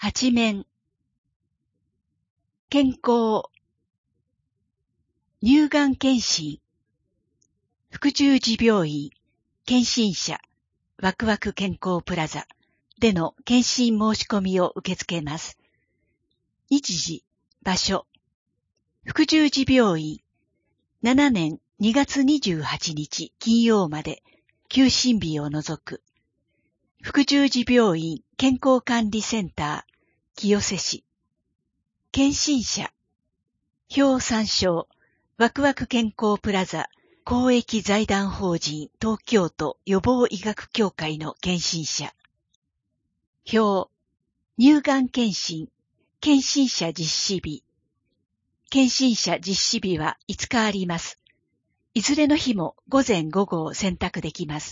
八面、健康、乳がん検診、福十字病院、検診者、ワクワク健康プラザでの検診申し込みを受け付けます。日時、場所、福十字病院、7年2月28日金曜まで、休診日を除く。福十字病院健康管理センター、清瀬市。検診者、表参照、ワクワク健康プラザ公益財団法人東京都予防医学協会の検診者。表、乳がん検診、検診者実施日。検診者実施日は5日あります。いずれの日も午前午後を選択できます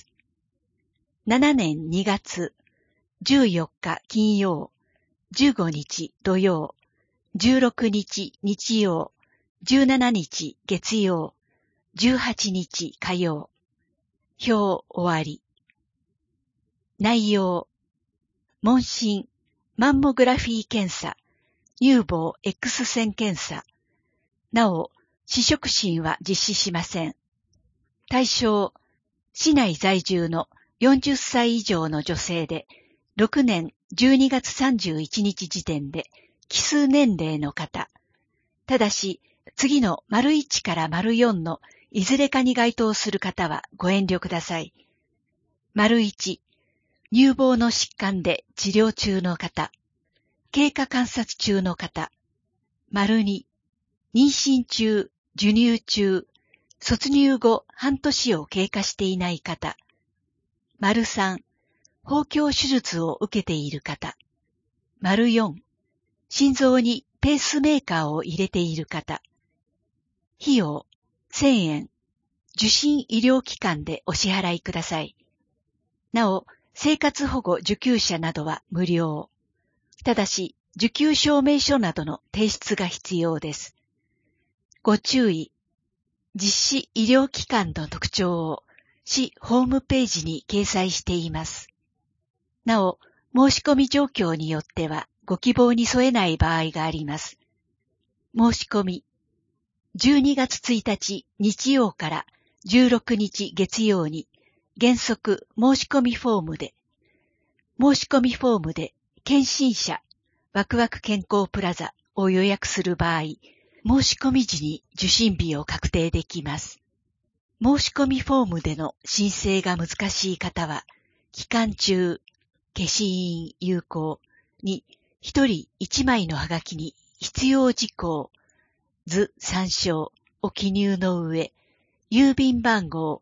。7年2月、14日金曜、15日土曜、16日日曜、17日月曜、18日火曜。表終わり。内容。問診、マンモグラフィー検査、乳房 X 線検査。なお、試食診は実施しません。対象、市内在住の40歳以上の女性で、6年12月31日時点で奇数年齢の方。ただし、次の ① から �4 のいずれかに該当する方はご遠慮ください。①、乳房の疾患で治療中の方。経過観察中の方。②、妊娠中、授乳中、卒乳後半年を経過していない方。③、包協手術を受けている方。�4、心臓にペースメーカーを入れている方。費用、1000円。受診医療機関でお支払いください。なお、生活保護受給者などは無料。ただし、受給証明書などの提出が必要です。ご注意。実施医療機関の特徴を市ホームページに掲載しています。なお、申し込み状況によってはご希望に添えない場合があります。申し込み。12月1日日曜から16日月曜に原則申し込みフォームで、検診者ワクワク健康プラザを予約する場合、申し込み時に受診日を確定できます。申し込みフォームでの申請が難しい方は、期間中、消印有効に1人1枚のハガキに必要事項、図参照を記入の上、郵便番号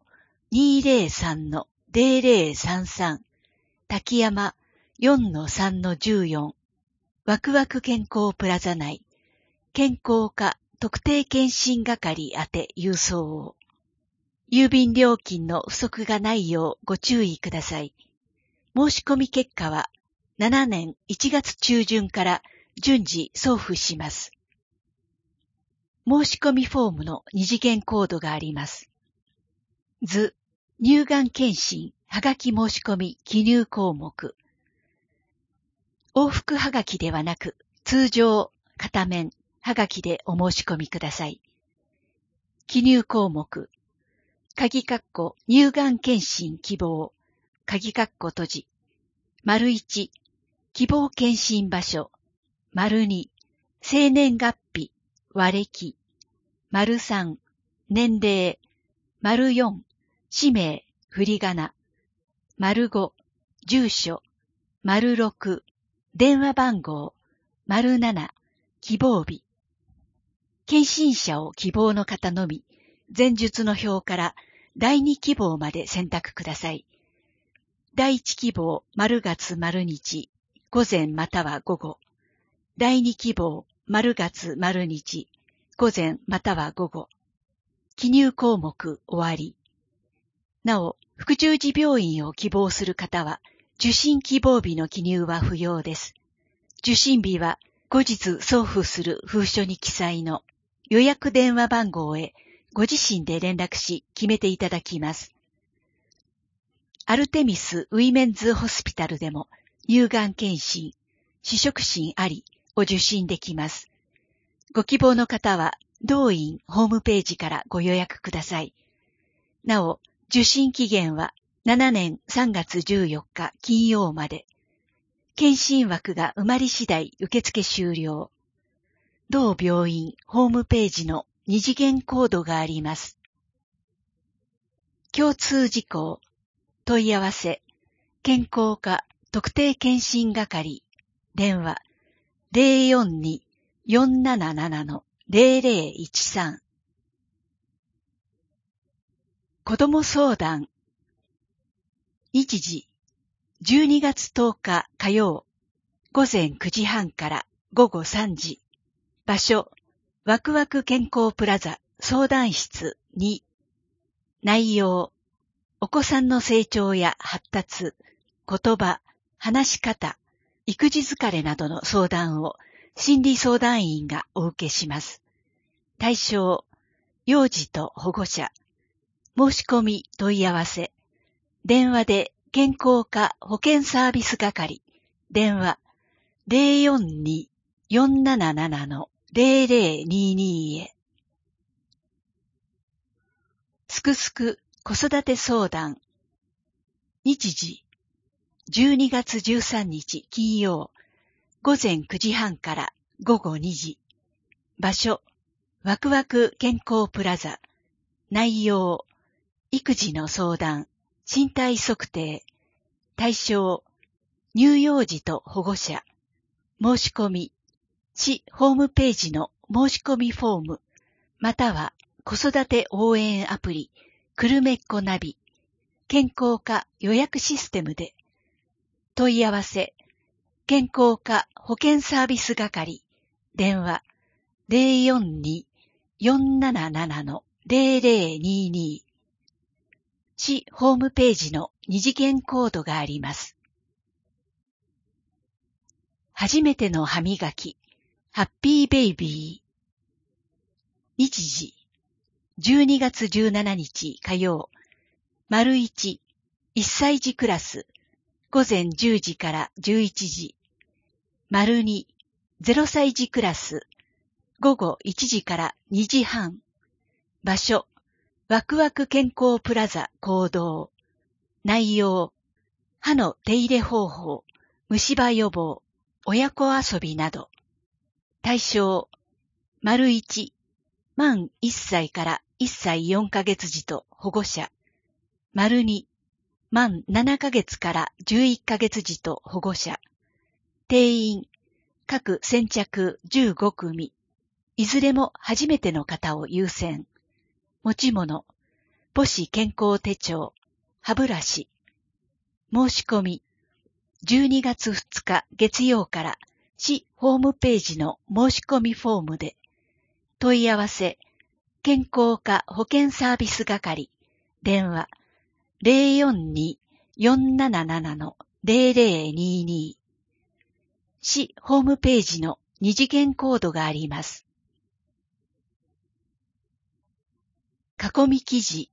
203-0033 滝山 4-3-14 ワクワク健康プラザ内健康課特定健診係宛て郵送を。郵便料金の不足がないようご注意ください。申し込み結果は7年1月中旬から順次送付します。申し込みフォームの2次元コードがあります。図、乳がん検診、はがき申し込み記入項目。往復はがきではなく、通常、片面、はがきでお申し込みください。記入項目。鍵括弧乳がん検診希望。鍵括弧閉じ。①、希望検診場所。②、生年月日、和暦。③、年齢。�4、氏名、振り仮名。⑤、住所。⑥、電話番号。�7、希望日。検診者を希望の方のみ、前述の表から第2希望まで選択ください。第1希望、○月○日、午前または午後。第2希望、○月○日、午前または午後。記入項目終わり。なお、福十字病院を希望する方は、受診希望日の記入は不要です。受診日は後日送付する封書に記載の予約電話番号へご自身で連絡し決めていただきます。アルテミス・ウィメンズ・ホスピタルでも乳がん検診、 視触診ありを受診できます。ご希望の方は、同院ホームページからご予約ください。なお、受診期限は7年3月14日金曜まで。検診枠が埋まり次第受付終了。同病院ホームページの二次元コードがあります。共通事項、問い合わせ、健康課特定健診係、電話042-477-0013。子ども相談。日時、12月10日火曜、午前9時半から午後3時。場所、ワクワク健康プラザ相談室2。内容、お子さんの成長や発達、言葉、話し方、育児疲れなどの相談を心理相談員がお受けします。対象、幼児と保護者。申し込み問い合わせ。電話で健康課保健サービス係。電話042-477-0022へ。すくすく子育て相談。日時、12月13日金曜、午前9時半から午後2時。場所、ワクワク健康プラザ。内容、育児の相談、身体測定。対象、乳幼児と保護者。申し込み、市ホームページの申し込みフォーム、または子育て応援アプリ、くるめっこナビ、健康課予約システムで。問い合わせ、健康課保健サービス係、電話042-477-0022。市ホームページの二次元コードがあります。初めての歯磨き、ハッピーベイビー。日時、12月17日火曜、丸1、1歳児クラス、午前10時から11時。丸2、0歳児クラス、午後1時から2時半。場所、ワクワク健康プラザ講堂。内容、歯の手入れ方法、虫歯予防、親子遊びなど。対象、丸1、満1歳から1歳4ヶ月児と保護者。丸2、満7ヶ月から11ヶ月児と保護者。定員、各先着15組。いずれも初めての方を優先。持ち物、母子健康手帳、歯ブラシ。申し込み、12月2日月曜から市ホームページの申し込みフォームで。問い合わせ、健康課保健サービス係、電話042-477-0022。市ホームページの二次元コードがあります。囲み記事。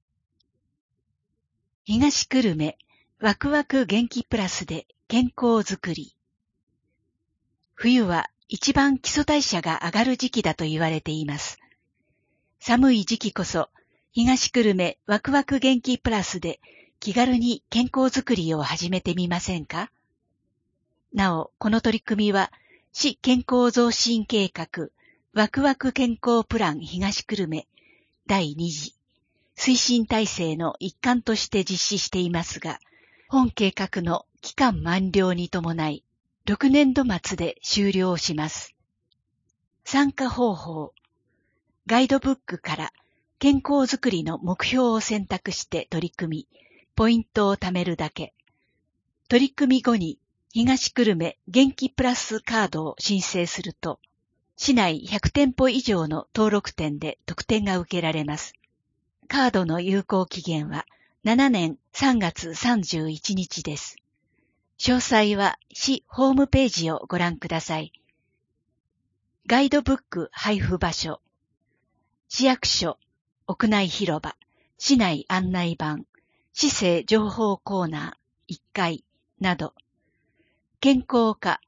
東久留米ワクワク元気プラスで健康づくり。冬は一番基礎代謝が上がる時期だと言われています。寒い時期こそ東久留米ワクワク元気プラスで気軽に健康づくりを始めてみませんか？なお、この取り組みは市健康増進計画ワクワク健康プラン東久留米第2次推進体制の一環として実施していますが、本計画の期間満了に伴い、6年度末で終了します。参加方法、ガイドブックから健康づくりの目標を選択して取り組み、ポイントを貯めるだけ。取り組み後に東久留米元気プラスカードを申請すると、市内100店舗以上の登録店で特典が受けられます。カードの有効期限は7年3月31日です。詳細は市ホームページをご覧ください。ガイドブック配布場所、市役所、屋内広場、市内案内板、市政情報コーナー1階など、健康課、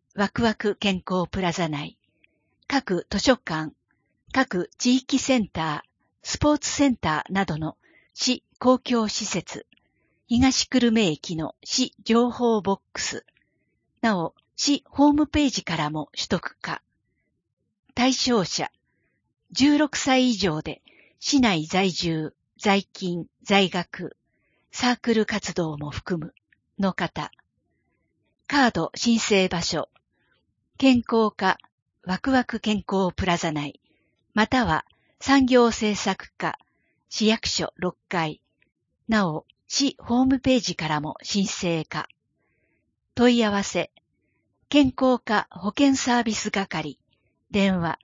ワクワク健康プラザ内、各図書館、各地域センター、スポーツセンターなどの市公共施設、東久留米駅の市情報ボックス、なお市ホームページからも取得可。対象者、16歳以上で市内在住、在勤、在学、サークル活動も含むの方。カード申請場所、健康課ワクワク健康プラザ内、または産業政策課市役所6階、なお市ホームページからも申請可。問い合わせ、健康課保健サービス係、電話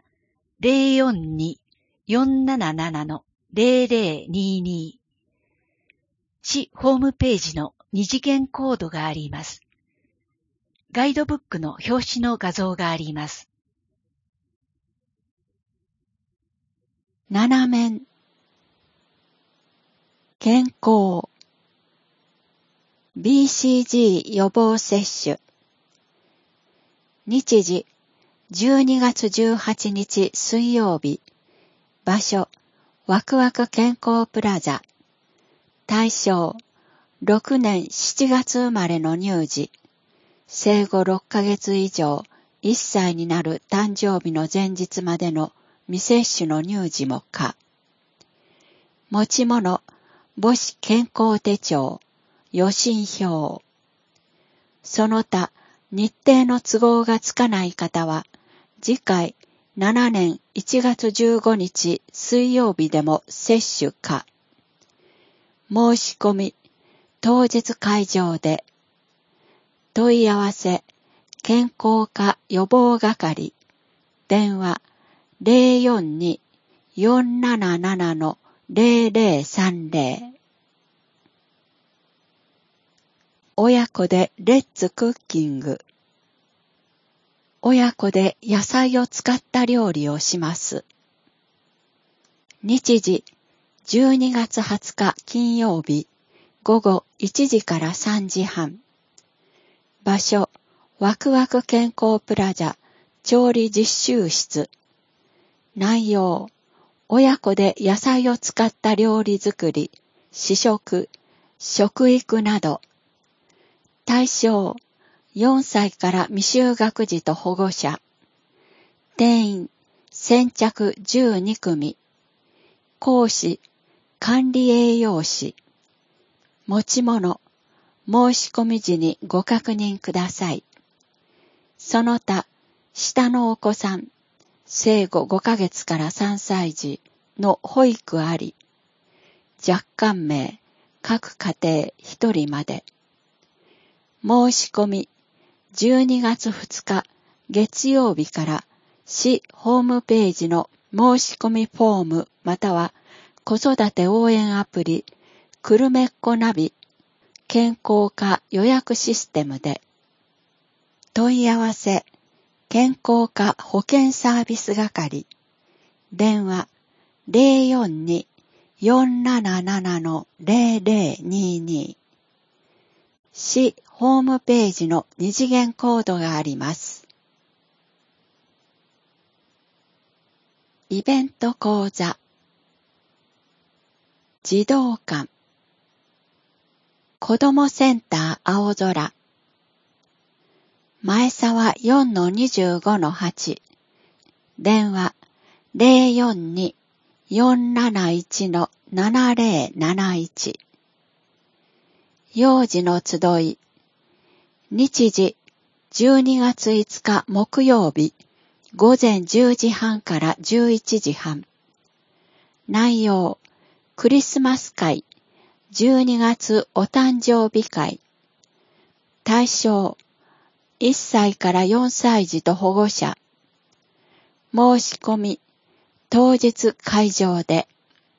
042-477-0022。市ホームページの二次元コードがあります。ガイドブックの表紙の画像があります。 7面健康 BCG 予防接種日時12月18日水曜日場所ワクワク健康プラザ対象6年7月生まれの乳児生後6ヶ月以上1歳になる誕生日の前日までの未接種の乳児も可持ち物母子健康手帳予診票その他日程の都合がつかない方は次回7年1月15日水曜日でも接種可申し込み当日会場で問い合わせ健康課予防係電話 042-477-0030 親子でレッツクッキング親子で野菜を使った料理をします日時12月20日金曜日午後1時から3時半場所ワクワク健康プラザ調理実習室内容親子で野菜を使った料理作り試食食育など対象4歳から未就学児と保護者定員先着12組講師管理栄養士持ち物申し込み時にご確認ください。その他、下のお子さん、生後5ヶ月から3歳児の保育あり、若干名、各家庭1人まで。申し込み、12月2日月曜日から市ホームページの申し込みフォームまたは子育て応援アプリ、くるめっこナビ、健康課予約システムで問い合わせ健康課保健サービス係電話 042-477-0022 市ホームページの二次元コードがありますイベント講座児童館子どもセンター青空前沢 4-25-8 電話 042-471-7071 幼児の集い日時12月5日木曜日午前10時半から11時半内容クリスマス会12月お誕生日会対象1歳から4歳児と保護者申し込み当日会場で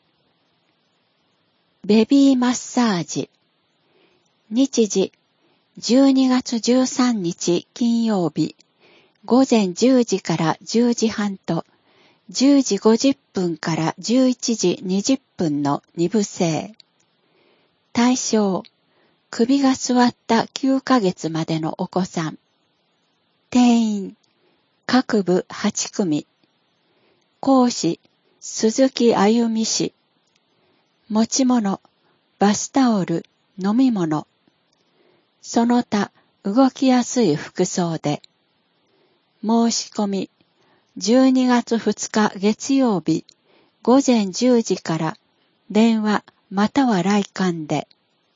ベビーマッサージ日時12月13日金曜日午前10時から10時半と10時50分から11時20分の2部制対象、首が座った9ヶ月までのお子さん。定定員、各部8組。講師、鈴木あゆみ氏。持ち物、バスタオル、飲み物。その他、動きやすい服装で。申し込み、12月2日月曜日、午前10時から電話または来館で。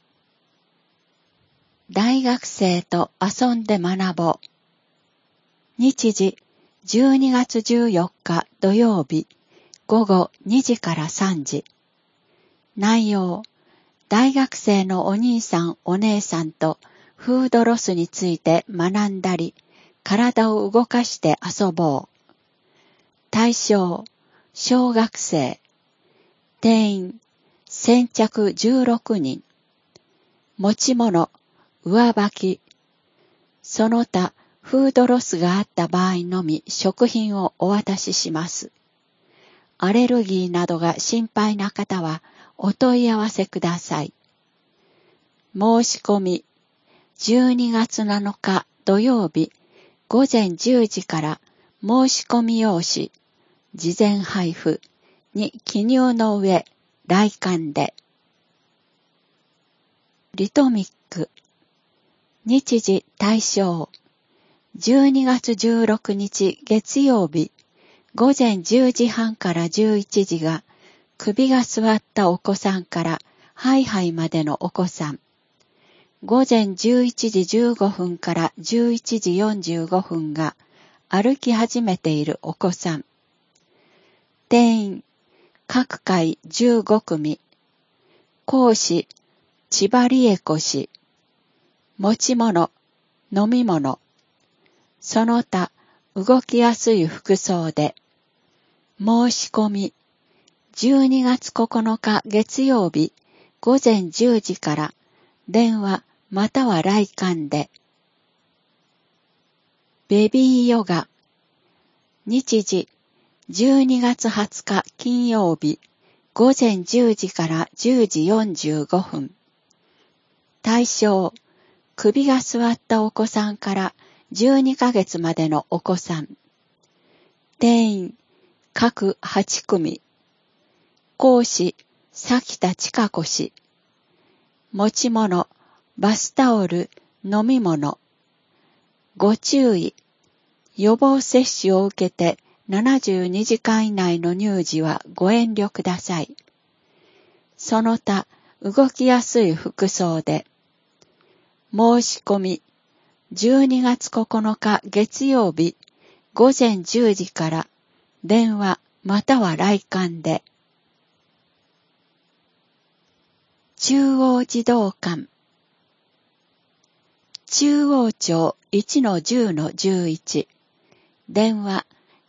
大学生と遊んで学ぼう。日時、12月14日土曜日、午後2時から3時。内容、大学生のお兄さんお姉さんとフードロスについて学んだり、体を動かして遊ぼう。対象、小学生。定員、先着16人。持ち物、上履き。その他、フードロスがあった場合のみ食品をお渡しします。アレルギーなどが心配な方はお問い合わせください。申し込み、12月7日土曜日午前10時から申し込み用紙、事前配布に記入の上、来館で。リトミック、日時対象、12月16日月曜日、午前10時半から11時が、首が座ったお子さんからハイハイまでのお子さん。午前11時15分から11時45分が、歩き始めているお子さん。定員、各回15組。講師、千葉理恵子氏。持ち物、飲み物。その他、動きやすい服装で。申し込み、12月9日月曜日、午前10時から、電話または来館で。ベビーヨガ、日時、12月20日金曜日、午前10時から10時45分。対象、首が座ったお子さんから12ヶ月までのお子さん。定員、各8組。講師、崎田千佳子氏。持ち物、バスタオル、飲み物。ご注意、予防接種を受けて72時間以内の乳児はご遠慮ください。その他、動きやすい服装で。申し込み、12月9日月曜日、午前10時から電話または来館で。中央児童館、中央町 1-10-11、電話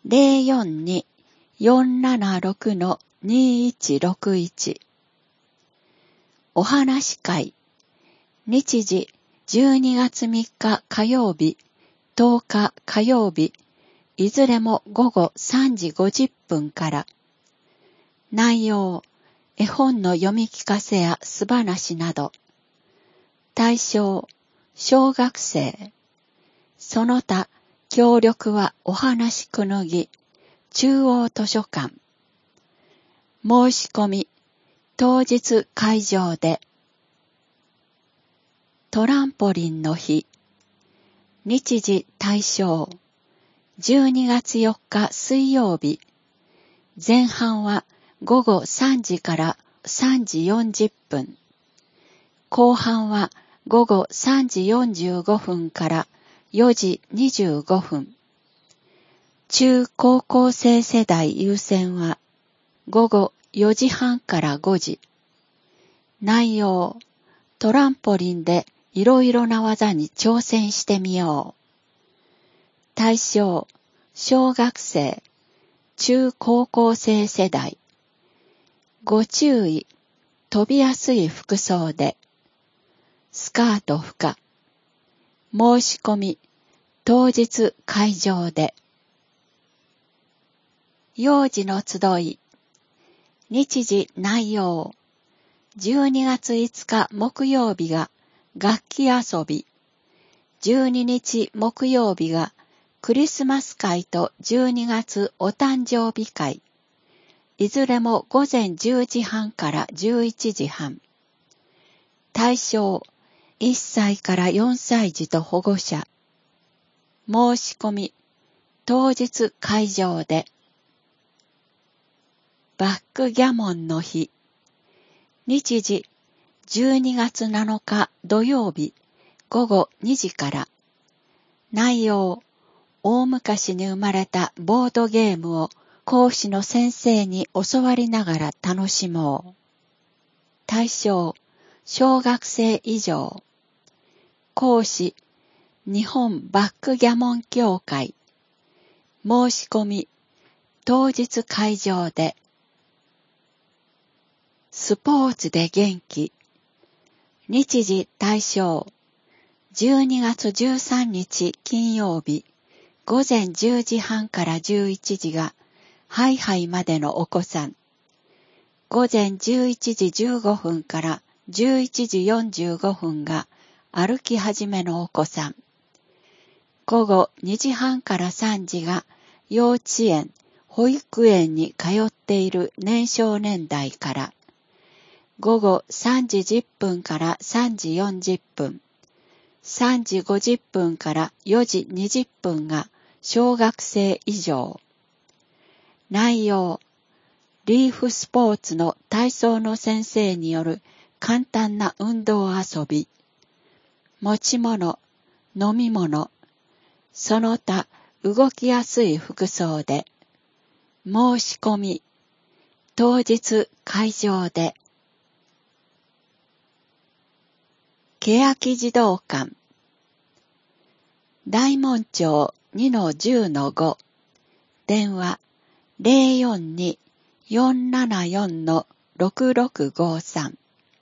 042-476-2161。お話会、日時12月3日火曜日、10日火曜日、いずれも午後3時50分から。内容、絵本の読み聞かせや素話など。対象、小学生。その他、協力はお話くぬぎ、中央図書館。申し込み、当日会場で。トランポリンの日。日時対象。12月4日水曜日。前半は午後3時から3時40分。後半は午後3時45分から4時25分。中高校生世代優先は午後4時半から5時。内容、トランポリンでいろいろな技に挑戦してみよう。対象、小学生、中高校生世代。ご注意、飛びやすい服装で。スカート不可。申し込み、当日会場で。幼児の集い。日時内容。12月5日木曜日が楽器遊び。12日木曜日がクリスマス会と12月お誕生日会、いずれも午前10時半から11時半。対象、1歳から4歳児と保護者。申し込み、当日会場で。バックギャモンの日。日時、12月7日土曜日、午後2時から。内容、大昔に生まれたボードゲームを講師の先生に教わりながら楽しもう。対象、小学生以上。講師、日本バックギャモン協会。申し込み、当日会場で。スポーツで元気。日時対象、12月13日金曜日、午前10時半から11時が、ハイハイまでのお子さん。午前11時15分から11時45分が、歩き始めのお子さん。午後2時半から3時が、幼稚園、保育園に通っている年少年代から。午後3時10分から3時40分、3時50分から4時20分が小学生以上。内容、リーフスポーツの体操の先生による簡単な運動遊び。持ち物、飲み物、その他動きやすい服装で。申し込み、当日会場で。欅児童館。大門町 2-10-5。電話 042-474-6653。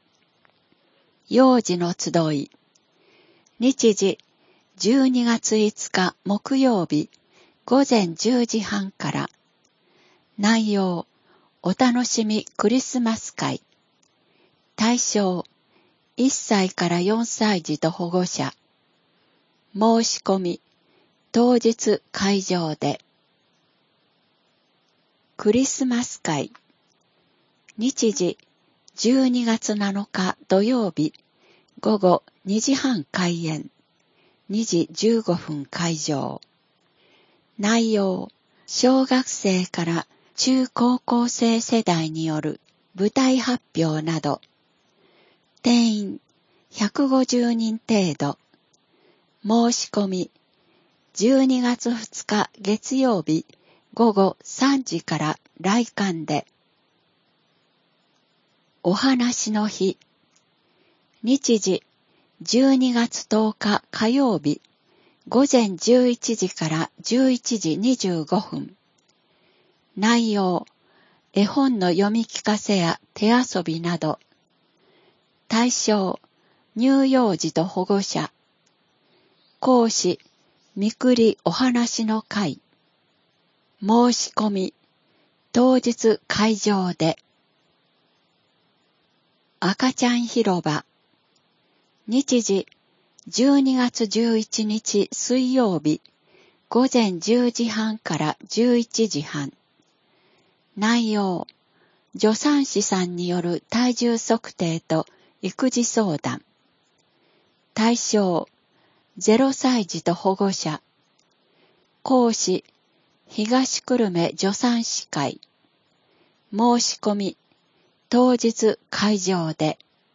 幼児の集い。日時12月5日木曜日午前10時半から。内容、お楽しみクリスマス会。対象、1歳から4歳児と保護者。申し込み、当日会場で。クリスマス会。日時、12月7日土曜日、午後2時半開演。2時15分会場。内容、小学生から中高校生世代による舞台発表など。定員150人程度。申し込み、12月2日月曜日午後3時から来館で。お話の日。日時、12月10日火曜日、午前11時から11時25分。内容、絵本の読み聞かせや手遊びなど。対象、乳幼児と保護者。講師、みくりお話の会。申し込み、当日会場で。赤ちゃん広場。日時、12月11日水曜日、午前10時半から11時半。内容、助産師さんによる体重測定と育児相談。対象、0歳児と保護者。講師、東久留米助産師会。申し込み、当日会場で。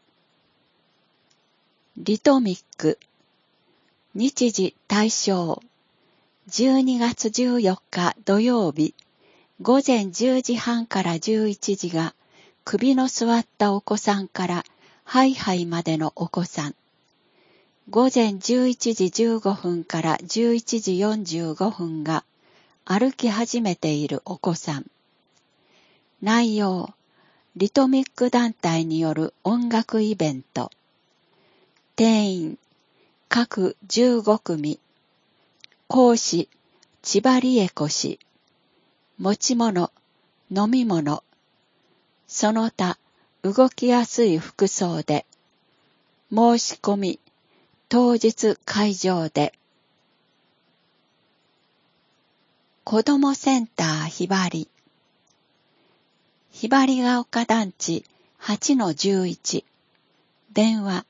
リトミック。日時対象。12月14日土曜日、午前10時半から11時が、首の座ったお子さんからハイハイまでのお子さん。午前11時15分から11時45分が、歩き始めているお子さん。内容、リトミック団体による音楽イベント。定員、各15組。講師、千葉理恵子氏。持ち物、飲み物。その他、動きやすい服装で。申し込み、当日会場で。 子どもセンターひばり。ひばりが丘団地 8-11。電話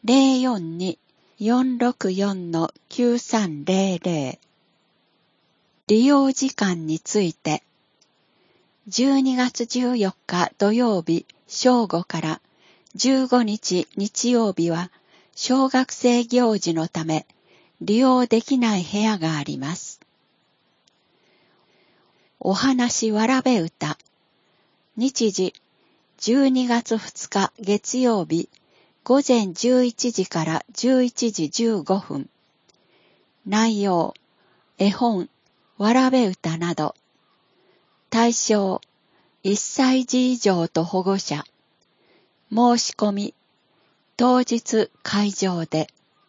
042-464-9300。利用時間について、12月14日土曜日正午から15日日曜日は小学生行事のため利用できない部屋があります。お話わらべ歌。日時12月2日月曜日午前11時から11時15分。内容、絵本、わらべ歌など。対象、1歳児以上と保護者。申し込み、当日会場で。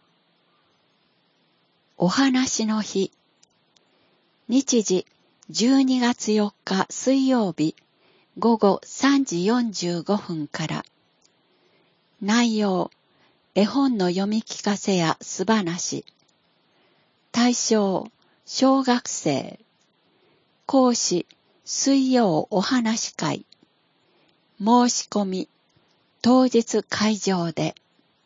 お話の日。日時12月4日水曜日午後3時45分から。内容、絵本の読み聞かせや素話。対象、小学生。講師、水曜お話会。申し込み、当日会場で。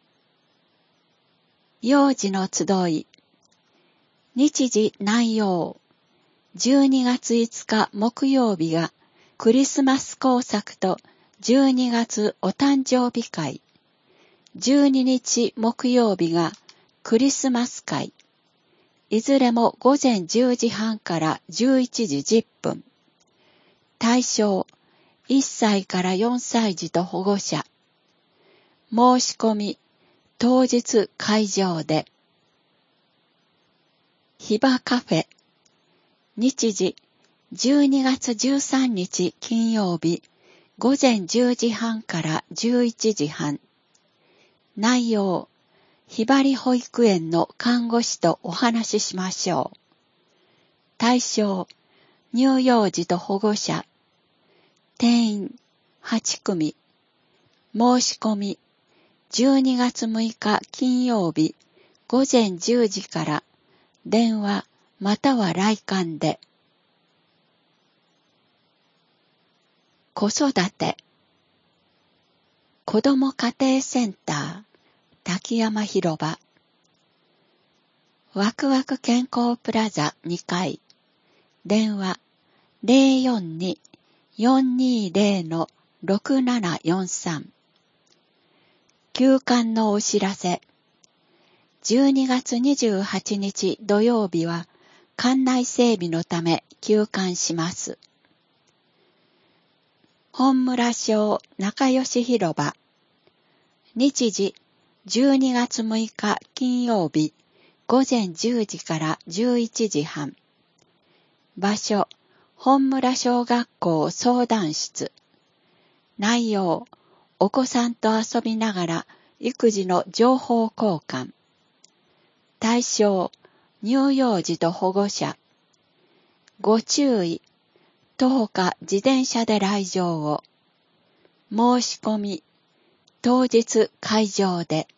幼児の集い。日時内容。12月5日木曜日がクリスマス工作と12月お誕生日会。12日木曜日がクリスマス会。いずれも午前10時半から11時10分。対象、1歳から4歳児と保護者。申し込み、当日会場で。ひばカフェ。日時、12月13日金曜日、午前10時半から11時半。内容、ひばり保育園の看護師とお話ししましょう。対象、乳幼児と保護者。定員、8組。申し込み、12月6日金曜日、午前10時から、電話または来館で。子育て。子ども家庭センター、滝山広場。ワクワク健康プラザ2階。電話 042-420-6743。休館のお知らせ。12月28日土曜日は館内整備のため休館します。本村小仲良し広場。日時12月6日金曜日午前10時から11時半。場所、本村小学校相談室。内容、お子さんと遊びながら育児の情報交換。対象、乳幼児と保護者。ご注意、徒歩か自転車で来場を。申し込み、当日会場で。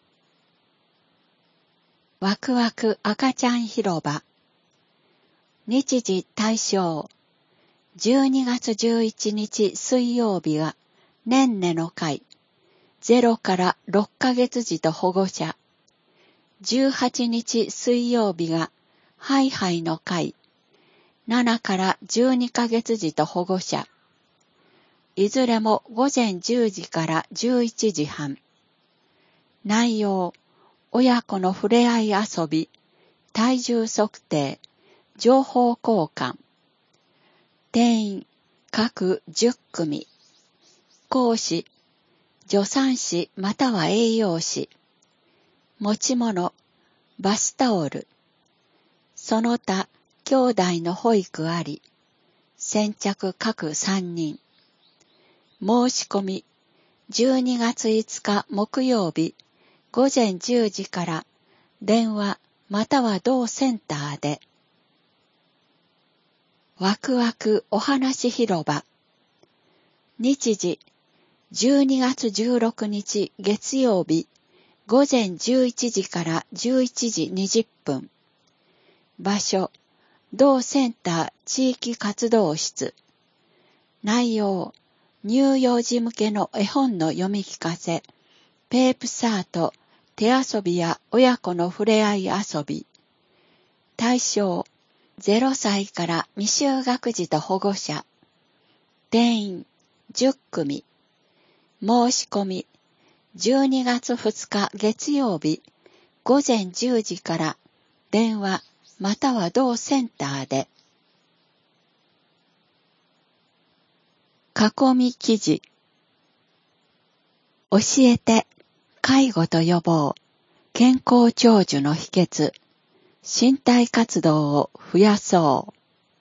ワクワク赤ちゃん広場。日時対象。12月11日水曜日は、ねんねの会。0から6ヶ月児と保護者。18日水曜日が、ハイハイの会。7から12ヶ月児と保護者。いずれも午前10時から11時半。内容、親子の触れ合い遊び、体重測定、情報交換。定員、各10組。講師、助産師または栄養士。持ち物、バスタオル。その他、兄弟の保育あり。先着各3人。申し込み、12月5日木曜日、午前10時から電話または同センターで。ワクワクお話広場。日時、12月16日月曜日、午前11時から11時20分。場所、 同センター地域活動室。内容、乳幼児向けの絵本の読み聞かせ、ペープサート、手遊びや親子の触れ合い遊び。対象、0歳から未就学児と保護者。定員、10組。申し込み、12月2日月曜日、午前10時から電話または同センターで。囲み記事。教えて、介護と予防、健康長寿の秘訣、身体活動を増やそう。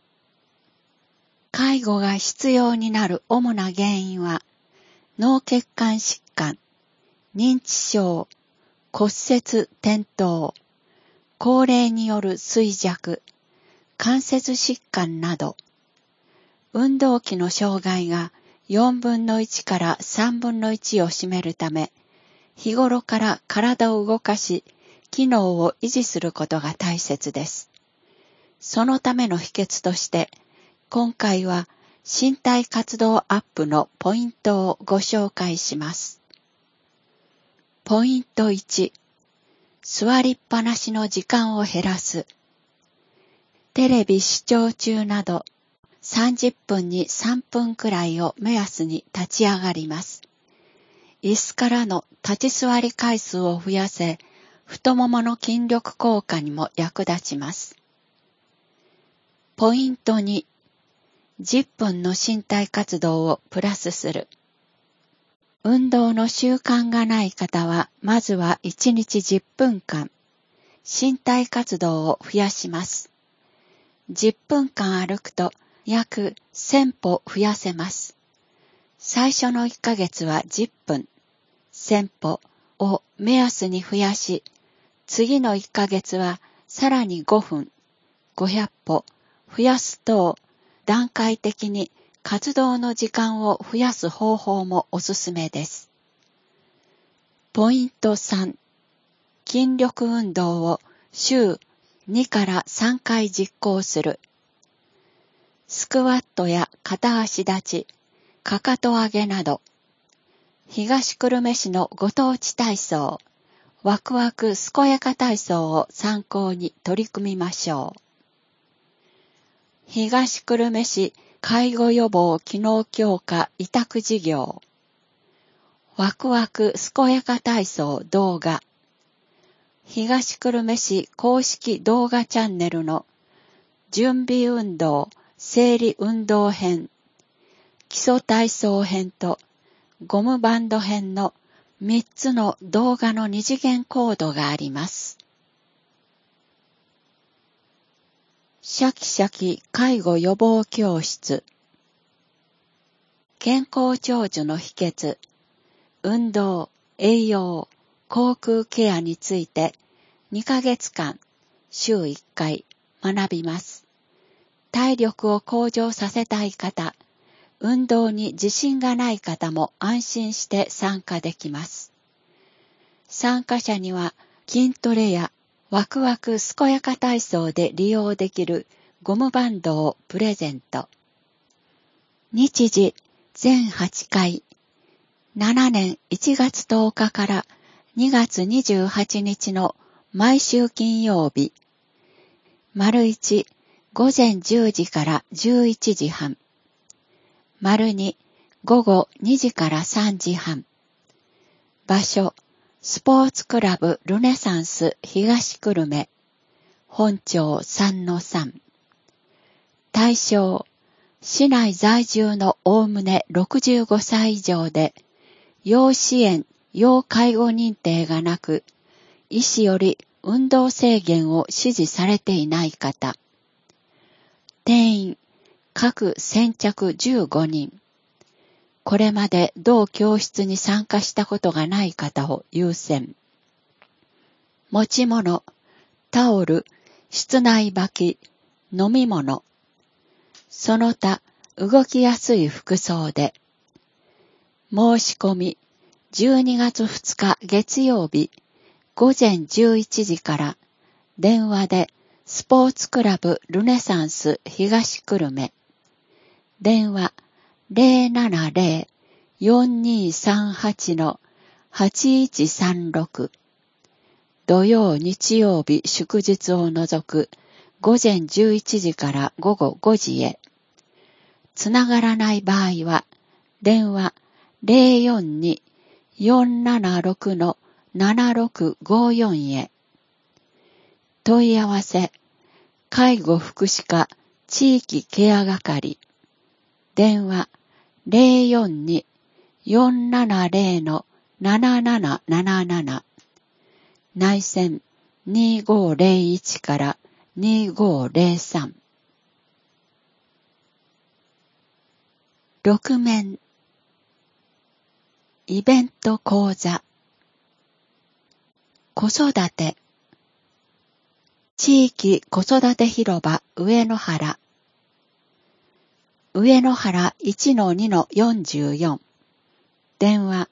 介護が必要になる主な原因は、脳血管疾患、認知症、骨折転倒、高齢による衰弱、関節疾患など、運動器の障害が4分の1から3分の1を占めるため、日頃から体を動かし、機能を維持することが大切です。そのための秘訣として、今回は身体活動アップのポイントをご紹介します。ポイント1、座りっぱなしの時間を減らす。テレビ視聴中など、30分に3分くらいを目安に立ち上がります。椅子からの立ち座り回数を増やせ、太ももの筋力効果にも役立ちます。ポイント2、10分の身体活動をプラスする。運動の習慣がない方は、まずは1日10分間、身体活動を増やします。10分間歩くと約1000歩増やせます。最初の1ヶ月は10分、1000歩を目安に増やし、次の1ヶ月はさらに5分、500歩増やすと、段階的に活動の時間を増やす方法もおすすめです。ポイント3、筋力運動を週2から3回実行する。スクワットや片足立ち、かかと上げなど、東久留米市のご当地体操、ワクワク健やか体操を参考に取り組みましょう。東久留米市介護予防機能強化委託事業、ワクワク健やか体操動画、東久留米市公式動画チャンネルの準備運動、生理運動編、基礎体操編とゴムバンド編の3つの動画の2次元コードがあります。シャキシャキ介護予防教室。健康長寿の秘訣、運動、栄養、口腔ケアについて2ヶ月間、週1回学びます。体力を向上させたい方、運動に自信がない方も安心して参加できます。参加者には筋トレやワクワク健やか体操で利用できるゴムバンドをプレゼント。日時全8回、7年1月10日から2月28日の毎週金曜日、丸1、午前10時から11時半、丸2、午後2時から3時半。場所、スポーツクラブルネサンス東久留米、本町 3-3。対象、市内在住のおおむね65歳以上で、要支援・要介護認定がなく、医師より運動制限を指示されていない方。定員、各先着15人。これまで同教室に参加したことがない方を優先。持ち物、タオル、室内履き、飲み物。その他、動きやすい服装で。申し込み、12月2日月曜日、午前11時から、電話でスポーツクラブルネサンス東久留米。電話 070-4238-8136。土曜日曜日祝日を除く午前11時から午後5時へ。つながらない場合は電話 042-476-7654 へ。問い合わせ、介護福祉課地域ケア係。電話 042-470-7777。内線2501から2503。6面イベント講座子育て地域子育て広場上野原 1-2-44 電話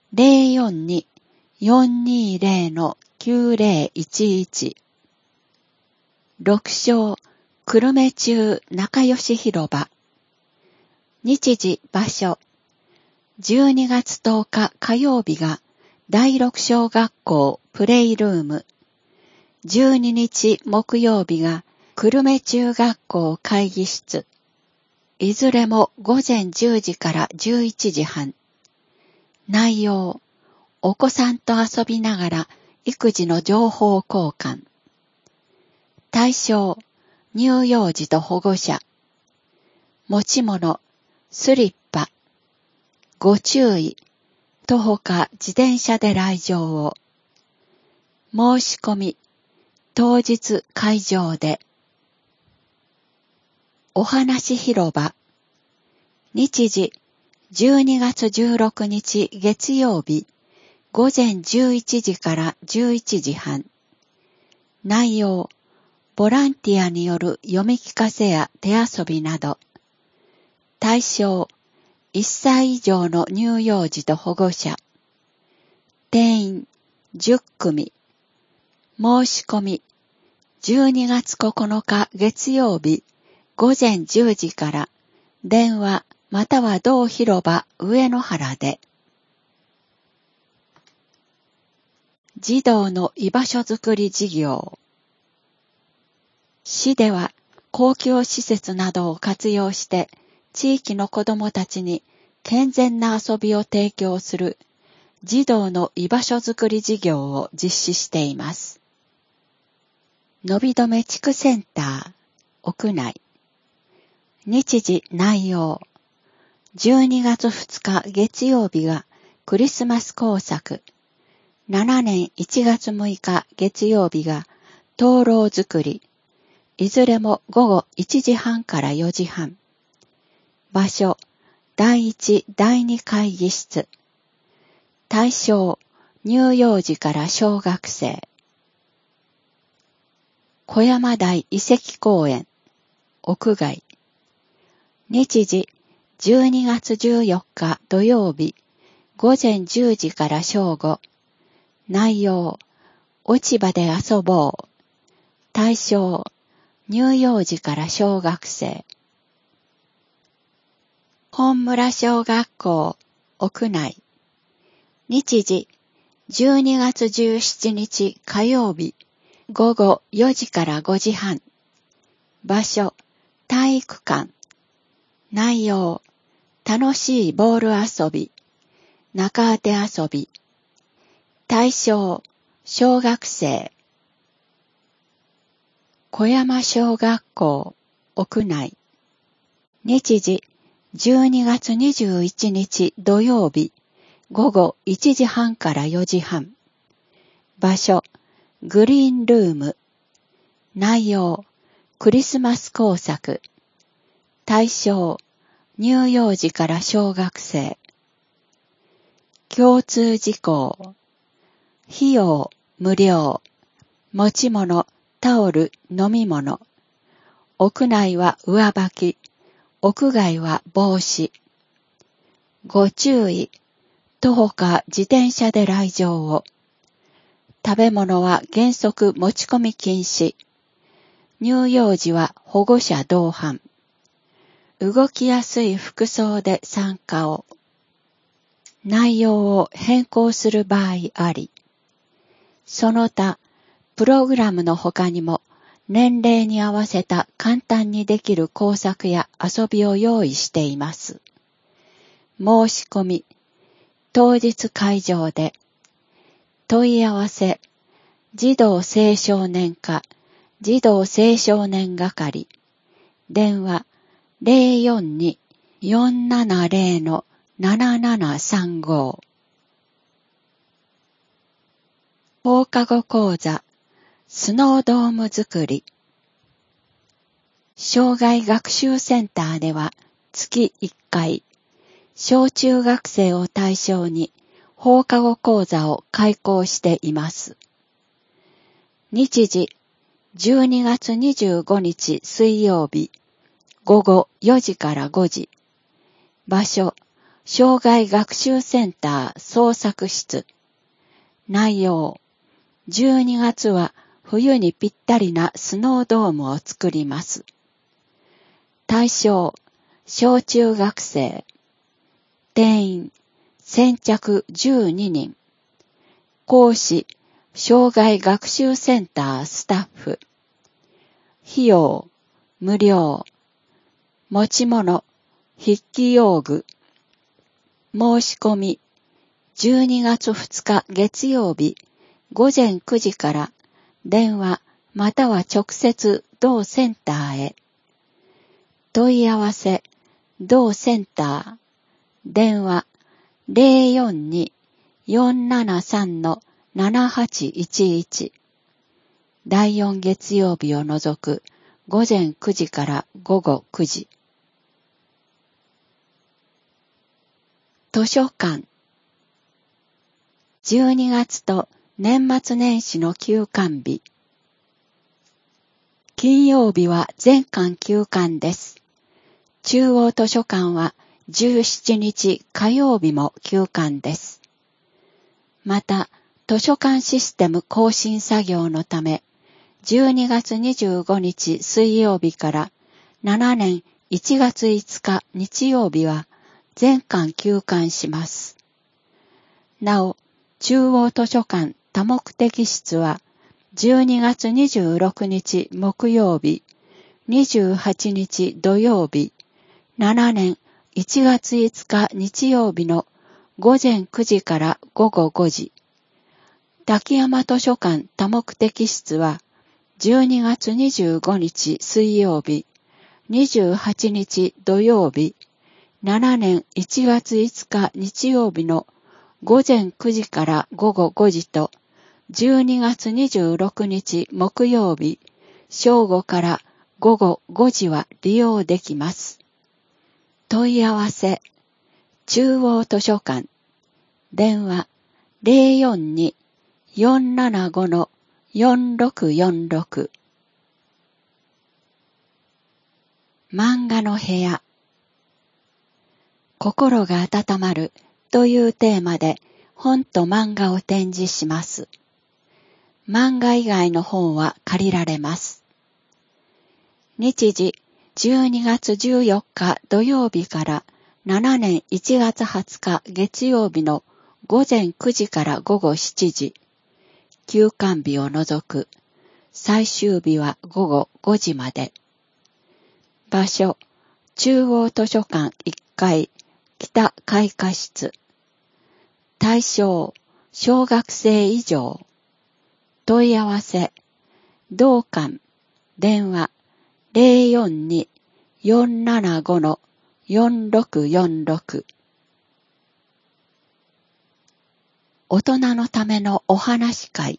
042-420-9011 六小久留米中仲良し広場日時場所12月10日火曜日が第六小学校プレイルーム12日木曜日が久留米中学校会議室いずれも午前10時から11時半内容お子さんと遊びながら育児の情報交換対象乳幼児と保護者持ち物スリッパご注意徒歩か自転車で来場を申し込み当日会場でお話広場日時12月16日月曜日午前11時から11時半内容ボランティアによる読み聞かせや手遊びなど対象1歳以上の乳幼児と保護者定員10組申し込み12月9日月曜日午前10時から電話または同広場上野原で児童の居場所づくり事業市では公共施設などを活用して地域の子どもたちに健全な遊びを提供する児童の居場所づくり事業を実施しています。のびどめ地区センター屋内日時内容12月2日月曜日がクリスマス工作7年1月6日月曜日が灯籠作りいずれも午後1時半から4時半場所第1第2会議室対象乳幼児から小学生小山台遺跡公園屋外日時12月14日土曜日午前10時から正午内容落ち葉で遊ぼう対象乳幼児から小学生本村小学校屋内日時12月17日火曜日午後4時から5時半場所体育館内容楽しいボール遊び中当て遊び対象小学生小山小学校屋内日時12月21日土曜日午後1時半から4時半場所グリーンルーム内容クリスマス工作対象乳幼児から小学生共通事項費用無料持ち物タオル飲み物屋内は上履き屋外は帽子ご注意徒歩か自転車で来場を食べ物は原則持ち込み禁止乳幼児は保護者同伴。動きやすい服装で参加を。内容を変更する場合あり。その他、プログラムの他にも年齢に合わせた簡単にできる工作や遊びを用意しています。申し込み、当日会場で。問い合わせ、児童青少年課、児童青少年係。電話、042-470-7735。放課後講座、スノードーム作り。障害学習センターでは月1回、小中学生を対象に放課後講座を開講しています。日時、12月25日水曜日、午後4時から5時。場所、障害学習センター創作室。内容、12月は冬にぴったりなスノードームを作ります。対象、小中学生。定員、先着12人。講師、障害学習センタースタッフ。費用、無料。持ち物、筆記用具。申し込み、12月2日月曜日、午前9時から電話または直接同センターへ。問い合わせ、同センター。電話 042-473-7811。第4月曜日を除く午前9時から午後9時。図書館。12月と年末年始の休館日。金曜日は全館休館です。中央図書館は17日火曜日も休館です。また、図書館システム更新作業のため、12月25日水曜日から7年1月5日日曜日は全館休館します。なお、中央図書館多目的室は12月26日木曜日、28日土曜日、7年1月5日日曜日の午前9時から午後5時。滝山図書館多目的室は12月25日水曜日、28日土曜日、7年1月5日日曜日の午前9時から午後5時と、12月26日木曜日、正午から午後5時は利用できます。問い合わせ、中央図書館、電話 042-475-4646。漫画の部屋。心が温まるというテーマで本と漫画を展示します。漫画以外の本は借りられます。日時、12月14日土曜日から7年1月20日月曜日の午前9時から午後7時。休館日を除く。最終日は午後5時まで。場所、中央図書館1階、北開花室。対象、小学生以上。問い合わせ、同館、電話、042-475-4646。大人のためのお話会。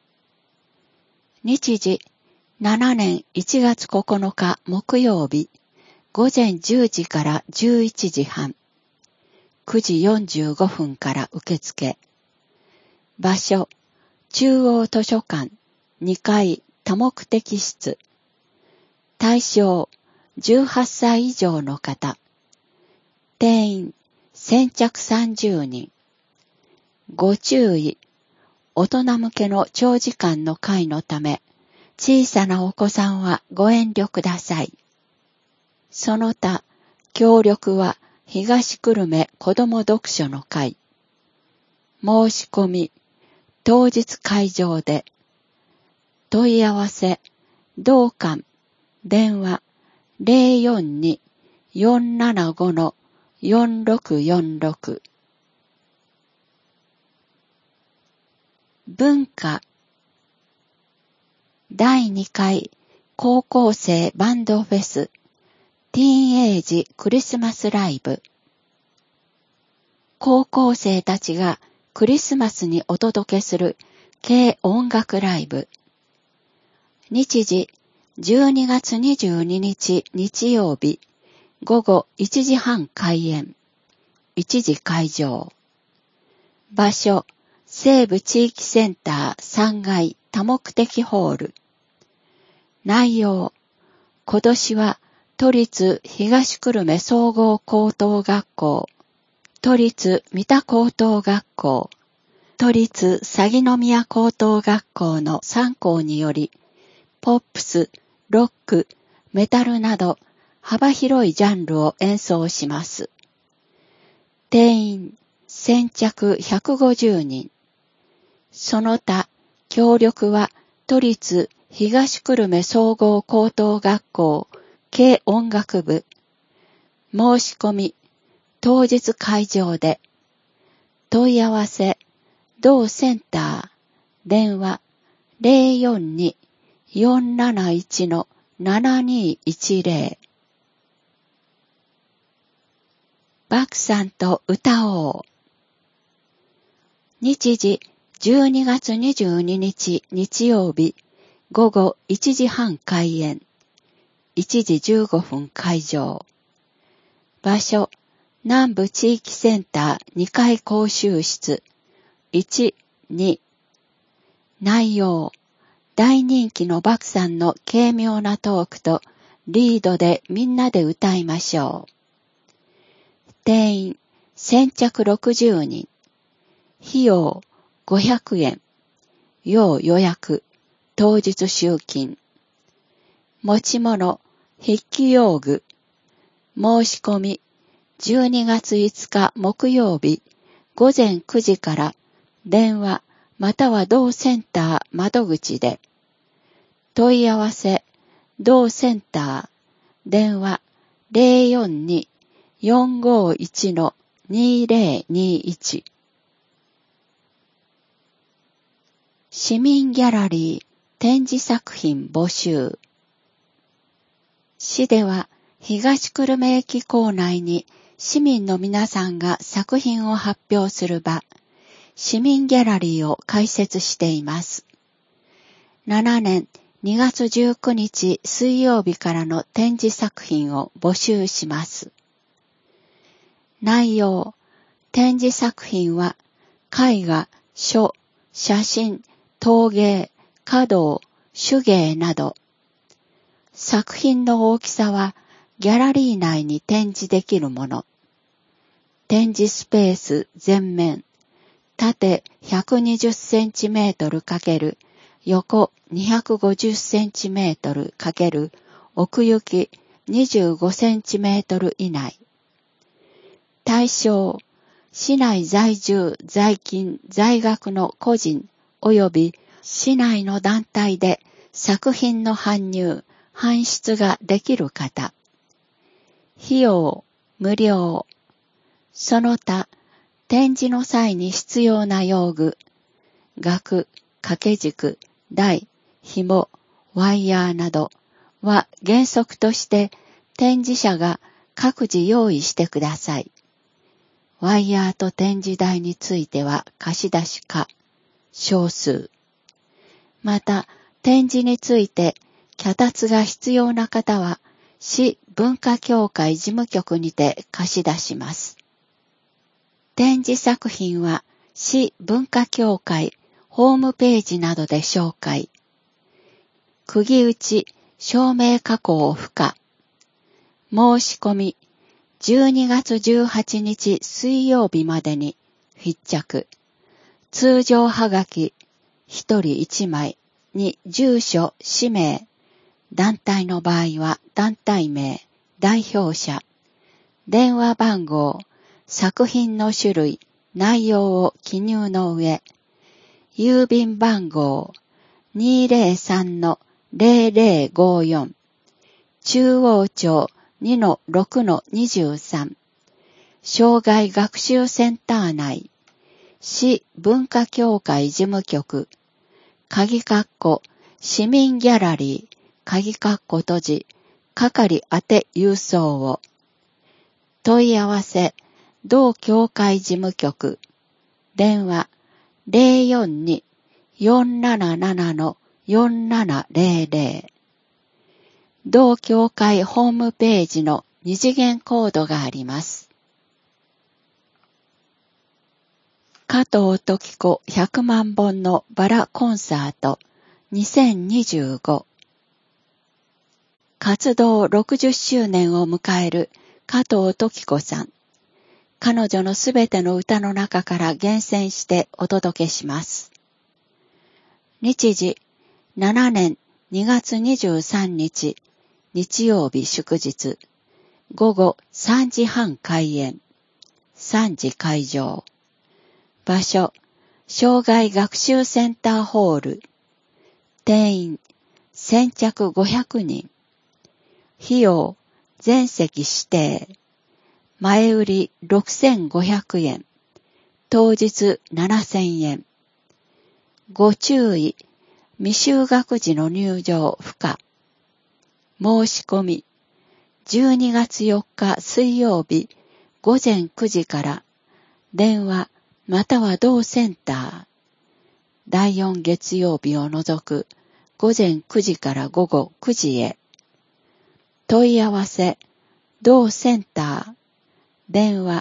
日時、7年1月9日木曜日、午前10時から11時半。9時45分から受付。場所、中央図書館2階多目的室。対象、18歳以上の方。定員、先着30人。ご注意、大人向けの長時間の会のため、 小さなお子さんはご遠慮ください。その他、協力は東久留米子ども読書の会。申し込み、当日会場で。問い合わせ、同館、電話、042-475-4646。文化。第2回高校生バンドフェスティーンエイジクリスマスライブ。高校生たちがクリスマスにお届けする軽音楽ライブ。日時12月22日日曜日午後1時半開演。1時会場。場所西部地域センター3階多目的ホール。内容、今年は都立東久留米総合高等学校、都立三田高等学校、都立鷺宮高等学校の3校により、ポップス、ロック、メタルなど幅広いジャンルを演奏します。定員、先着150人。その他、協力は都立東久留米総合高等学校軽音楽部。申し込み、当日会場で。問い合わせ、同センター、電話042-471-7210。バクさんと歌おう。日時12月22日日曜日午後1時半開演。1時15分会場。場所、南部地域センター2階講習室。1、2。内容、大人気のバクさんの軽妙なトークとリードでみんなで歌いましょう。定員、先着60人。費用、500円。要予約。当日集金。持ち物、筆記用具。申し込み、12月5日木曜日、午前9時から電話または同センター窓口で。問い合わせ、同センター、電話042-451-2021。市民ギャラリー展示作品募集。市では東久留米駅構内に市民の皆さんが作品を発表する場、市民ギャラリーを開設しています。7年2月19日水曜日からの展示作品を募集します。内容、展示作品は絵画、書、写真、陶芸、華道、手芸など。作品の大きさはギャラリー内に展示できるもの。展示スペース全面、縦120センチメートル×横250センチメートル×奥行き25センチメートル以内。対象、市内在住、在勤、在学の個人及び市内の団体で作品の搬入、搬出ができる方。費用、無料。その他、展示の際に必要な用具、額、掛け軸、台、紐、ワイヤーなどは原則として展示者が各自用意してください。ワイヤーと展示台については貸し出しか、少数。また、展示について脚立が必要な方は、市文化協会事務局にて貸し出します。展示作品は、市文化協会ホームページなどで紹介。釘打ち、照明加工不可。申し込み、12月18日水曜日までに必着。通常はがき、1人1枚、 に住所、氏名、団体の場合は団体名、代表者、電話番号、作品の種類、内容を記入の上、郵便番号 203-0054 中央町 2-6-23 障害学習センター内市文化協会事務局鍵括弧市民ギャラリー鍵括弧閉じ係宛て郵送を問い合わせ同協会事務局電話 042-477-4700 同協会ホームページの二次元コードがあります。加藤時子100万本のバラコンサート2025活動60周年を迎える加藤時子さん。彼女のすべての歌の中から厳選してお届けします。日時7年2月23日日曜日祝日午後3時半開演3時会場場所障害学習センターホール定員先着500人費用全席指定前売り6500円当日7000円ご注意未就学児の入場不可申し込み12月4日水曜日午前9時から電話または同センター第4月曜日を除く午前9時から午後9時へ問い合わせ同センター電話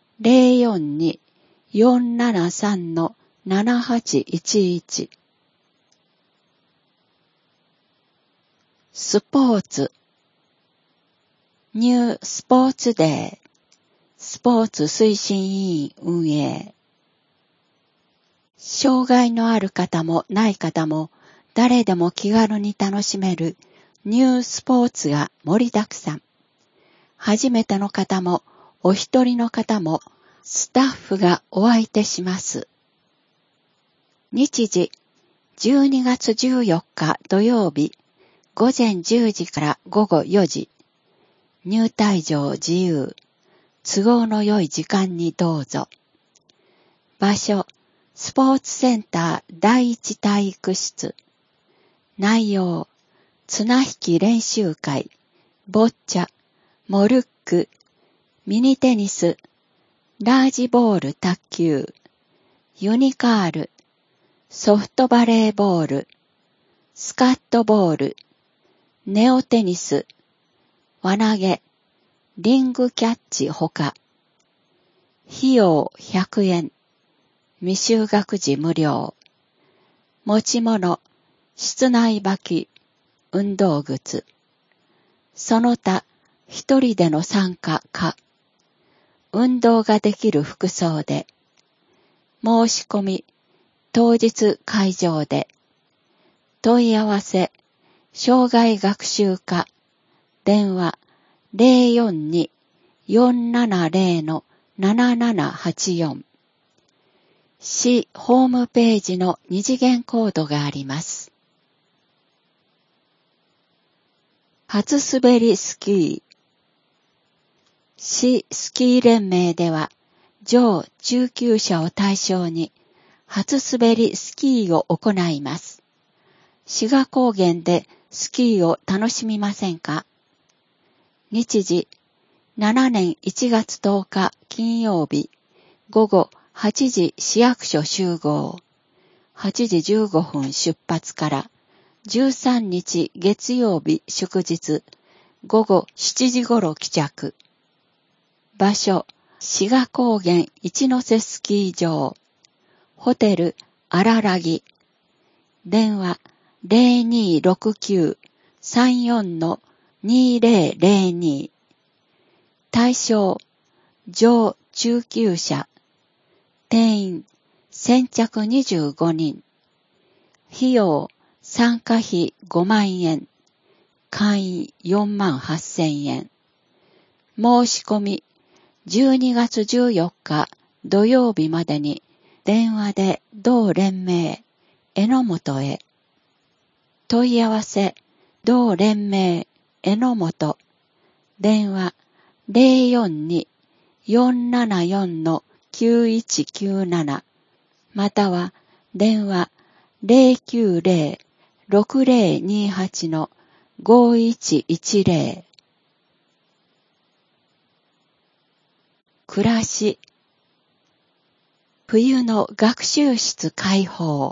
042-473-7811 スポーツニュースポーツデースポーツ推進委員運営障害のある方もない方も誰でも気軽に楽しめるニュースポーツが盛りだくさん初めての方もお一人の方もスタッフがお相手します。日時12月14日土曜日午前10時から午後4時入退場自由都合の良い時間にどうぞ場所スポーツセンター第一体育室内容綱引き練習会ボッチャモルックミニテニスラージボール卓球ユニカールソフトバレーボールスカットボールネオテニス輪投げリングキャッチほか費用100円未就学児無料持ち物室内履き運動靴その他一人での参加か運動ができる服装で申し込み当日会場で問い合わせ障害学習課電話 042-470-7784 市ホームページの二次元コードがあります。初滑りスキー市スキー連盟では上中級者を対象に初滑りスキーを行います。志賀高原でスキーを楽しみませんか？日時7年1月10日金曜日午後8時市役所集合8時15分出発から13日月曜日祝日午後7時頃帰着場所志賀高原一ノ瀬スキー場ホテル荒らぎ電話 0269-34-2002 対象上中級者定員先着25人費用参加費5万円、会員4万8000円。申し込み12月14日土曜日までに電話で同連盟榎本へ。問い合わせ同連盟榎本。電話 042-474-9197 または電話 090-6028-5110。暮らし。冬の学習室開放。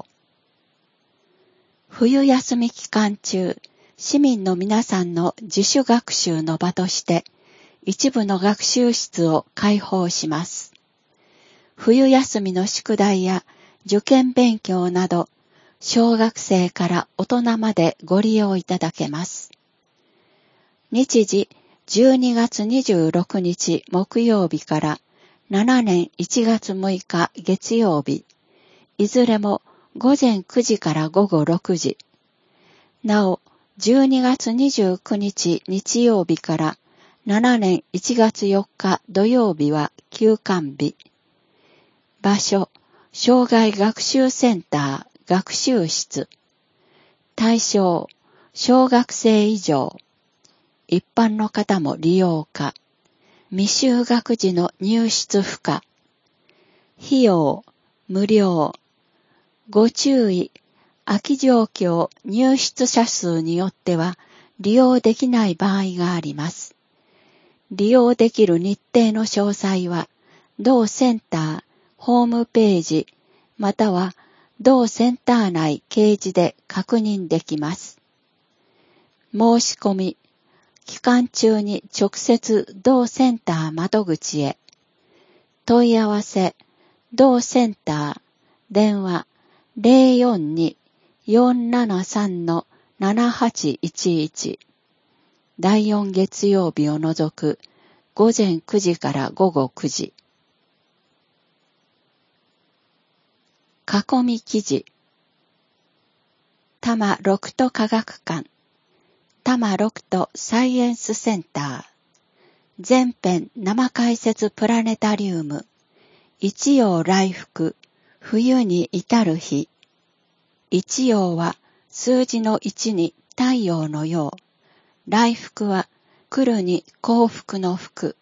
冬休み期間中、市民の皆さんの自主学習の場として、一部の学習室を開放します。冬休みの宿題や受験勉強など、小学生から大人までご利用いただけます。日時12月26日木曜日から7年1月6日月曜日、いずれも午前9時から午後6時。なお、12月29日日曜日から7年1月4日土曜日は休館日。場所、障害学習センター学習室。対象、小学生以上。一般の方も利用可。未就学児の入室不可。費用、無料。ご注意、空き状況、入室者数によっては利用できない場合があります。利用できる日程の詳細は、同センター、ホームページ、または同センター内掲示で確認できます。申し込み、期間中に直接同センター窓口へ。問い合わせ、同センター、電話 042-473-7811。第4月曜日を除く午前9時から午後9時。囲み記事。多摩六都科学館。多摩六都サイエンスセンター。全編生解説プラネタリウム。一葉来復。冬に至る日。一葉は数字の1に太陽のよう。来復は来るに幸福の福。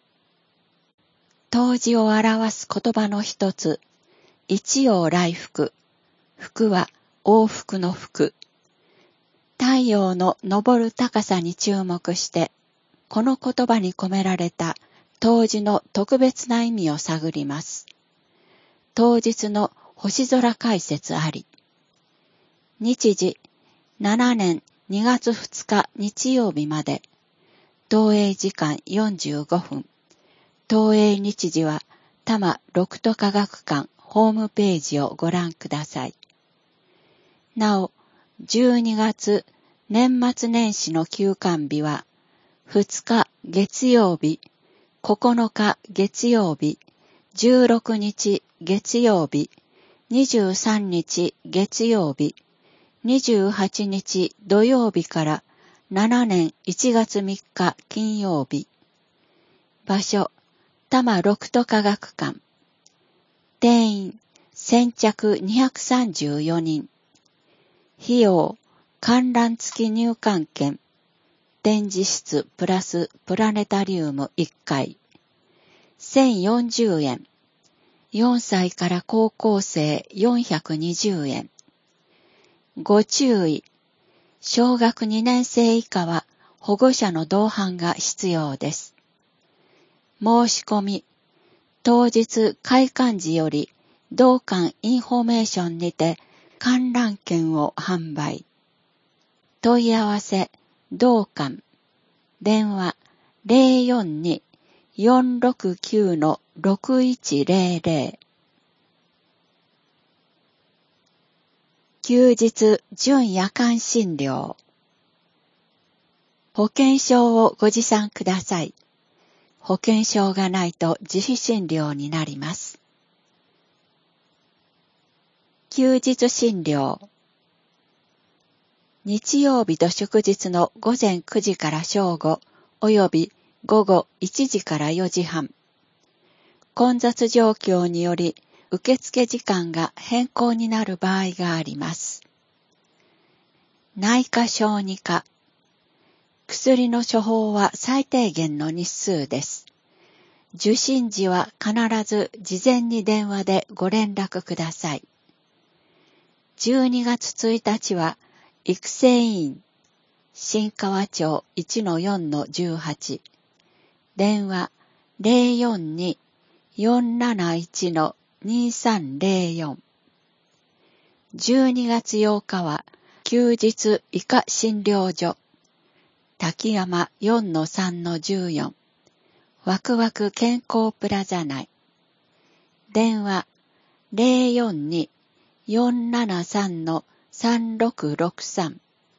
冬至を表す言葉の一つ。一葉来復。福は往復の福。太陽の昇る高さに注目して、この言葉に込められた冬至の特別な意味を探ります。当日の星空解説あり。日時、7年2月2日日曜日まで。東映時間45分。東映日時は多摩六都科学館ホームページをご覧ください。なお、12月年末年始の休館日は、2日月曜日、9日月曜日、16日月曜日、23日月曜日、28日土曜日から7年1月3日金曜日。場所、多摩六都科学館。定員、先着234人。費用、観覧付き入館券。展示室プラスプラネタリウム1回。1040円。4歳から高校生420円。ご注意。小学2年生以下は保護者の同伴が必要です。申し込み。当日開館時より同館インフォメーションにて観覧券を販売。問い合わせ、同館。電話042-469-6100。休日準夜間診療。保険証をご持参ください。保険証がないと自費診療になります。休日診療。 日曜日と祝日の午前9時から正午、および午後1時から4時半。混雑状況により受付時間が変更になる場合があります。内科小児科。薬の処方は最低限の日数です。受診時は必ず事前に電話でご連絡ください。12月1日は育成委員、新川町 1-4-18、電話 042-471-2304。12月8日は休日医科診療所、滝山 4-3-14、ワクワク健康プラザ内、電話 042-473-3663。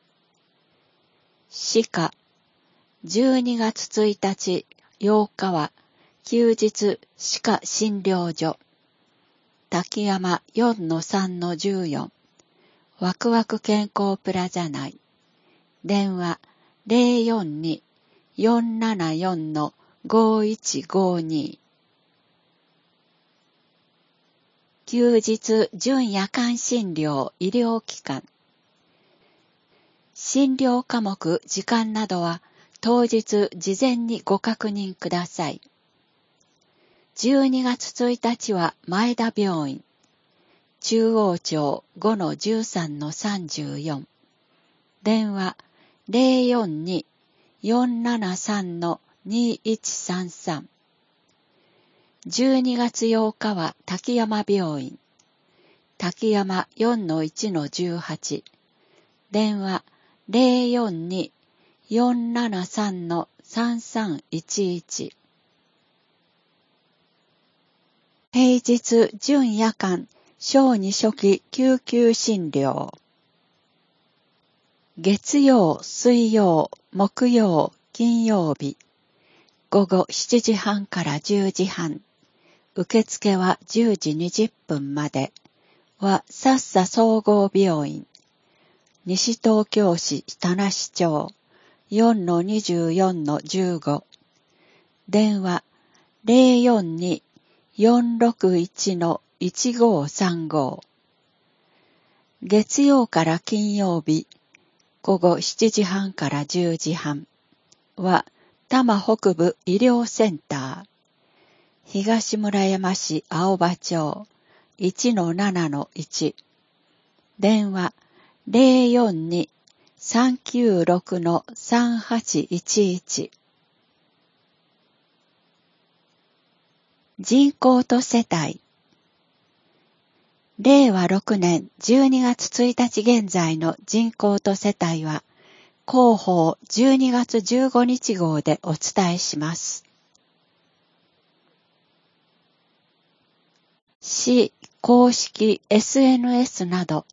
歯科、12月1日8日は休日歯科診療所、滝山 4-3-14、ワクワク健康プラザ内、電話 042-474-5152。休日準夜間診療医療機関。診療科目時間などは当日事前にご確認ください。12月1日は前田病院、中央町 5-13-34、電話 042-473-2133。12月8日は滝山病院、滝山 4-1-18、電話 042-473-3311。平日準夜間小児初期救急診療。月曜、水曜、木曜、金曜日、午後7時半から10時半。受付は10時20分まではさっさ総合病院、西東京市田無町 4-24-15、電話 042-461-1535。月曜から金曜日、午後7時半から10時半は多摩北部医療センター、東村山市青葉町 1-7-1、電話 042-396-3811。人口と世帯。令和6年12月1日現在の人口と世帯は、広報12月15日号でお伝えします。市公式 SNS など、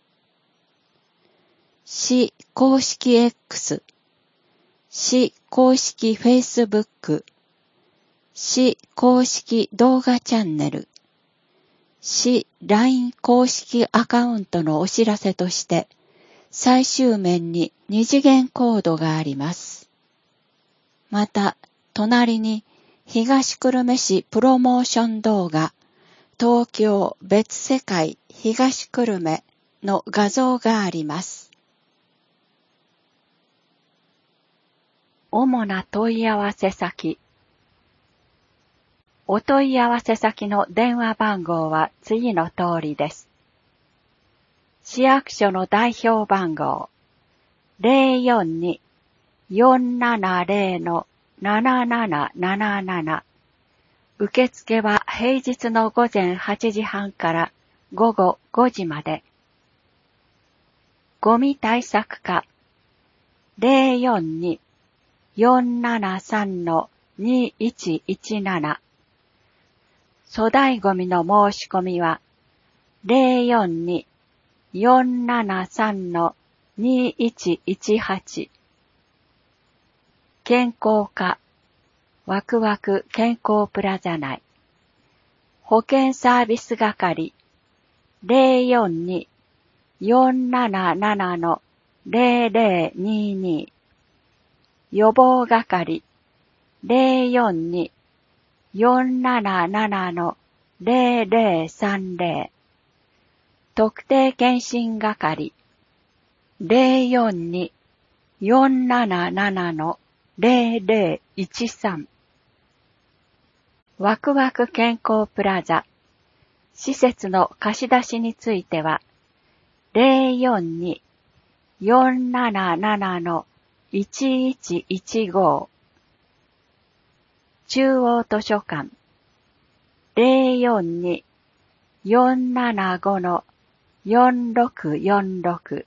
市公式 X、市公式 Facebook、市公式動画チャンネル、市 LINE 公式アカウントのお知らせとして、最終面に2次元コードがあります。また、隣に東久留米市プロモーション動画、東京別世界東久留米の画像があります。主な問い合わせ先。お問い合わせ先の電話番号は次の通りです。市役所の代表番号 042-470-7777。受付は平日の午前8時半から午後5時まで。ゴミ対策課 042-473-2117。粗大ゴミの申し込みは 042-473-2118。健康課ワクワク健康プラザ内。保健サービス係 042-477-2222。 0022予防係 042-477-0030 特定健診係 042-477-0013 ワクワク健康プラザ施設の貸し出しについては 042-477-1115 中央図書館 042-475-4646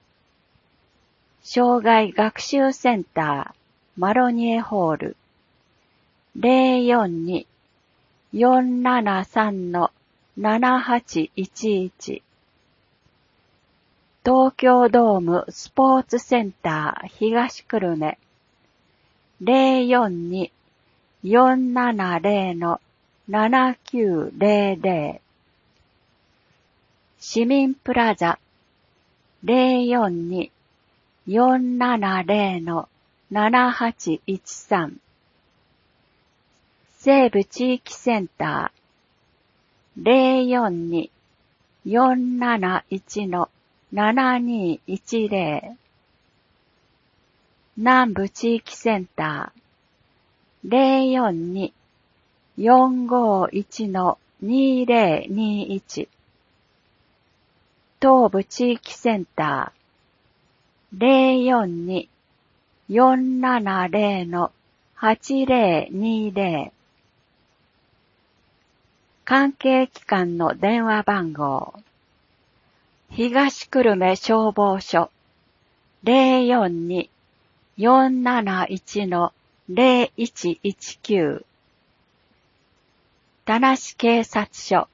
障害学習センターマロニエホール 042-473-7811 東京ドームスポーツセンター東久留米 042-470-7900 市民プラザ 042-470-7813 西部地域センター 042-471-7210 南部地域センター 042-451-2021 東部地域センター 042-470-8020 関係機関の電話番号東久留米消防署 042-471-0119 田無警察署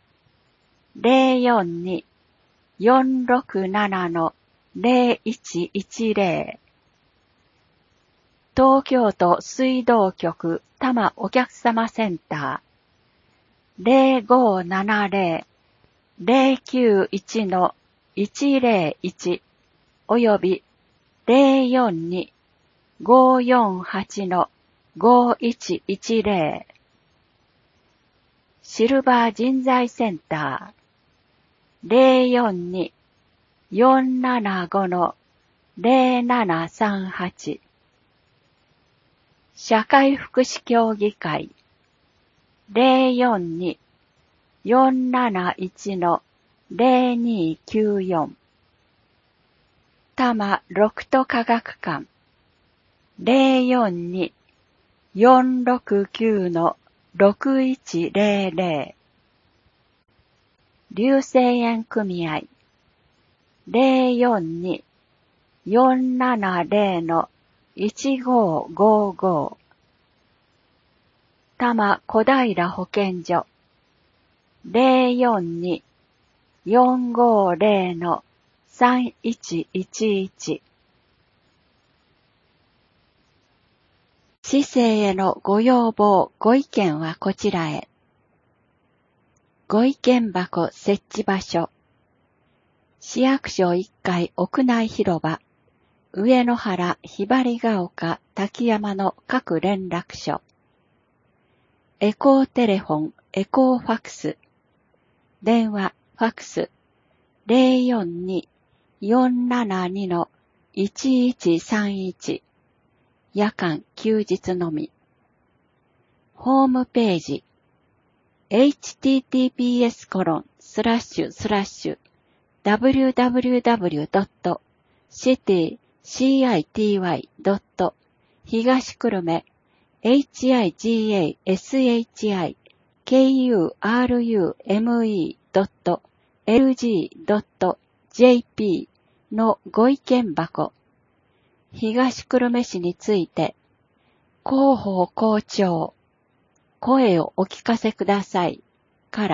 042-467-0110 東京都水道局多摩お客様センター 0570-091-101 および 042-548-5110 シルバー人材センター 042-475-0738 社会福祉協議会 042-471-0294 多摩六都科学館 042-469-6100 流星園組合 042-470-1555 多摩小平保健所 042-450-3111 市政へのご要望、ご意見はこちらへ。ご意見箱設置場所。市役所1階屋内広場、上野原ひばりが丘滝山の各連絡所。エコーテレフォン、エコーファクス。電話、ファクス。042-472-1131。夜間、休日のみ。ホームページ。https://www.city.city. 東久留米 higashikurume.lg.jp のご意見箱。東久留米市について、広報校長、声をお聞かせください、から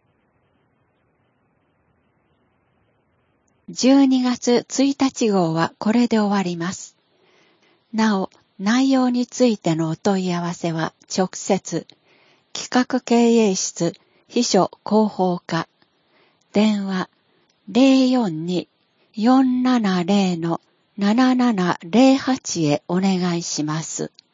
。12月1日号はこれで終わります。なお、内容についてのお問い合わせは直接、企画経営室秘書広報課、電話 042-470-00 7708へお願いします。